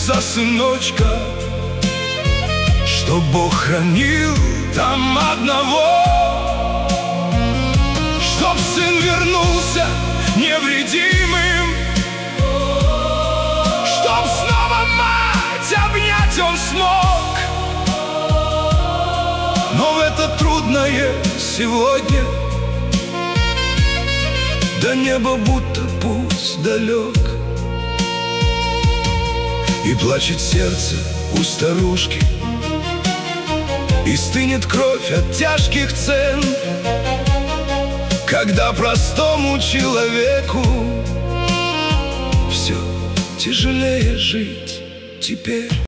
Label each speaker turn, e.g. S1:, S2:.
S1: за сыночка, чтоб Бог хранил там одного, чтоб сын вернулся невредимым, чтоб снова мать обнять он смог. Но в это трудное сегодня до неба будто путь далек, и плачет сердце у старушки, и стынет кровь от тяжких цен, когда простому человеку все тяжелее жить теперь.